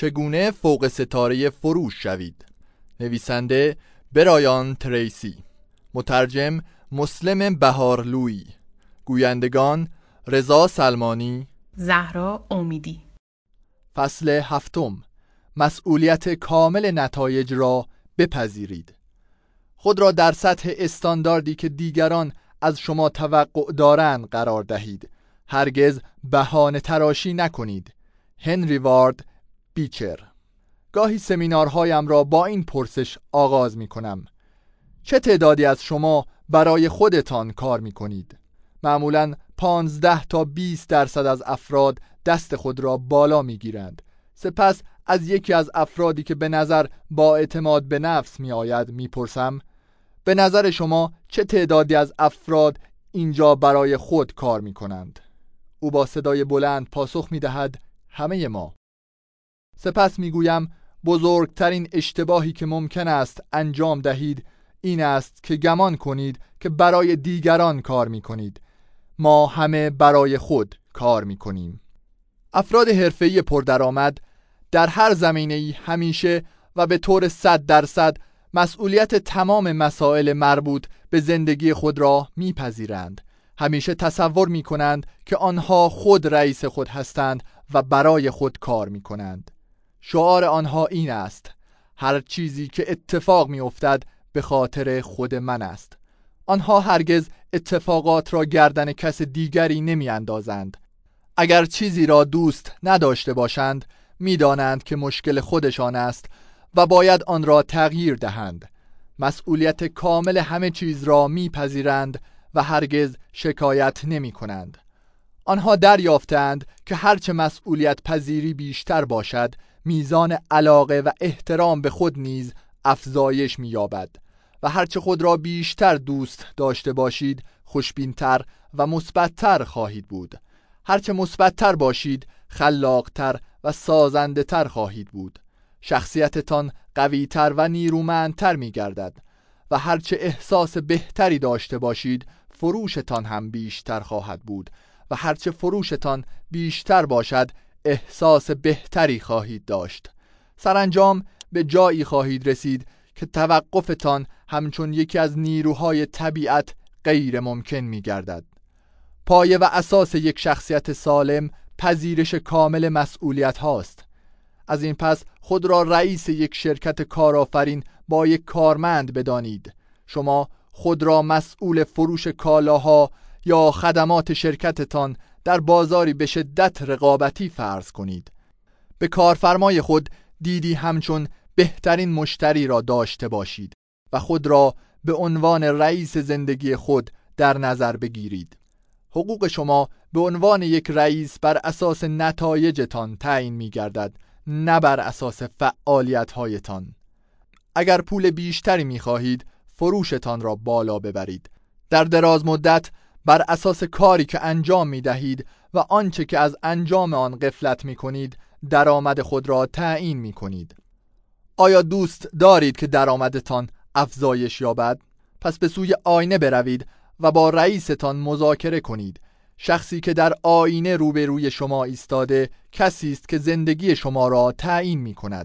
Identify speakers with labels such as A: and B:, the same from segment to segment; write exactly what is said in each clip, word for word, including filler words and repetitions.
A: چگونه فوق ستاره فروش شوید. نویسنده برایان تریسی، مترجم مسلم بهارلویی، گویندگان رضا سلمانی،
B: زهرا امیدی.
A: فصل هفتم، مسئولیت کامل نتایج را بپذیرید. خود را در سطح استانداردی که دیگران از شما توقع دارند قرار دهید. هرگز بهانه تراشی نکنید. هنری وارد بیچر. گاهی سمینارهایم را با این پرسش آغاز می کنم: چه تعدادی از شما برای خودتان کار می کنید؟ معمولاً پانزده تا بیست درصد از افراد دست خود را بالا می گیرند. سپس از یکی از افرادی که به نظر با اعتماد به نفس می آید می پرسم: به نظر شما چه تعدادی از افراد اینجا برای خود کار می کنند؟ او با صدای بلند پاسخ می دهد: همه ما. سپس می گویم: بزرگترین اشتباهی که ممکن است انجام دهید این است که گمان کنید که برای دیگران کار می کنید. ما همه برای خود کار می کنیم. افراد حرفه‌ای پردرآمد در هر زمینه‌ای همیشه و به طور صد درصد مسئولیت تمام مسائل مربوط به زندگی خود را میپذیرند. همیشه تصور میکنند که آنها خود رئیس خود هستند و برای خود کار میکنند. شعار آنها این است: هر چیزی که اتفاق میافتد به خاطر خود من است. آنها هرگز اتفاقات را گردن کس دیگری نمیاندازند. اگر چیزی را دوست نداشته باشند میدانند که مشکل خودشان است و باید آن را تغییر دهند. مسئولیت کامل همه چیز را میپذیرند و هرگز شکایت نمی کنند. آنها دریافتند که هرچه مسئولیت پذیری بیشتر باشد، میزان علاقه و احترام به خود نیز افزایش می‌یابد و هرچه خود را بیشتر دوست داشته باشید، خوشبین‌تر و مثبت‌تر خواهید بود. هرچه مثبت‌تر باشید، خلاق‌تر و سازنده‌تر خواهید بود. شخصیتتان قوی‌تر و نیرومندتر می‌گردد و هرچه احساس بهتری داشته باشید، فروشتان هم بیشتر خواهد بود و هرچه فروشتان بیشتر باشد، احساس بهتری خواهید داشت. سرانجام به جایی خواهید رسید که توقفتان همچون یکی از نیروهای طبیعت غیر ممکن می‌گردد. پایه و اساس یک شخصیت سالم پذیرش کامل مسئولیت هاست. از این پس خود را رئیس یک شرکت کارآفرین با یک کارمند بدانید. شما خود را مسئول فروش کالاها یا خدمات شرکتتان در بازاری به شدت رقابتی فرض کنید. به کارفرمای خود دیدی همچون بهترین مشتری را داشته باشید و خود را به عنوان رئیس زندگی خود در نظر بگیرید. حقوق شما به عنوان یک رئیس بر اساس نتایجتان تعیین می گردد، نه بر اساس فعالیت‌هایتان. اگر پول بیشتری می خواهید، فروشتان را بالا ببرید. در دراز مدت بر اساس کاری که انجام می دهید و آنچه که از انجام آن غفلت می کنید، درآمد خود را تعیین می کنید. آیا دوست دارید که درآمدتان افزایش یابد؟ پس به سوی آینه بروید و با رئیستان مذاکره کنید. شخصی که در آینه روبروی شما ایستاده کسی است که زندگی شما را تعیین می کند.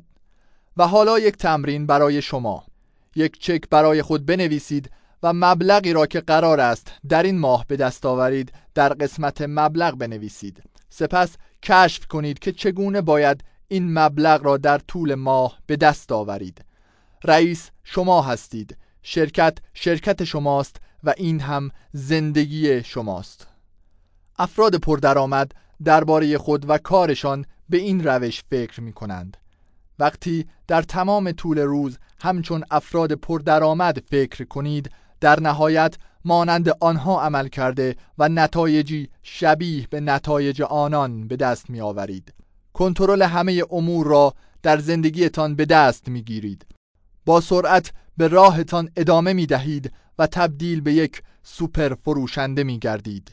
A: و حالا یک تمرین برای شما. یک چک برای خود بنویسید و مبلغی را که قرار است در این ماه به دست آورید در قسمت مبلغ بنویسید. سپس کشف کنید که چگونه باید این مبلغ را در طول ماه به دست آورید. رئیس شما هستید. شرکت شرکت شماست و این هم زندگی شماست. افراد پردرآمد درباره خود و کارشان به این روش فکر می کنند. وقتی در تمام طول روز همچون افراد پردرآمد فکر کنید، در نهایت مانند آنها عمل کرده و نتایجی شبیه به نتایج آنان به دست می آورید. کنترل همه امور را در زندگیتان به دست می گیرید. با سرعت به راهتان ادامه می دهید و تبدیل به یک سوپر فروشنده می گردید.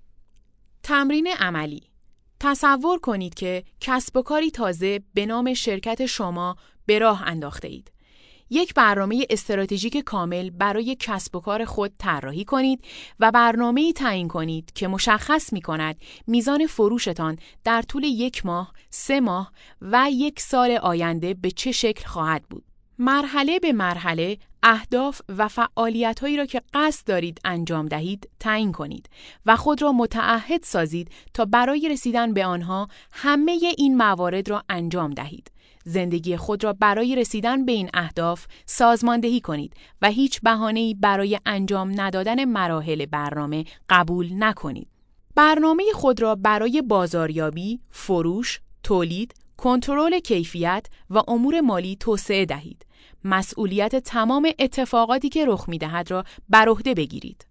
B: تمرین عملی. تصور کنید که کسب و کاری تازه به نام شرکت شما به راه انداخته اید. یک برنامه استراتژیک کامل برای کسب و کار خود طراحی کنید و برنامه‌ای تعیین کنید که مشخص می‌کند میزان فروشتان در طول یک ماه، سه ماه و یک سال آینده به چه شکل خواهد بود. مرحله به مرحله اهداف و فعالیت‌هایی را که قصد دارید انجام دهید تعیین کنید و خود را متعهد سازید تا برای رسیدن به آنها همه این موارد را انجام دهید. زندگی خود را برای رسیدن به این اهداف سازماندهی کنید و هیچ بهانه‌ای برای انجام ندادن مراحل برنامه قبول نکنید. برنامه خود را برای بازاریابی، فروش، تولید، کنترل کیفیت و امور مالی توسعه دهید. مسئولیت تمام اتفاقاتی که رخ می‌دهد را بر عهده بگیرید.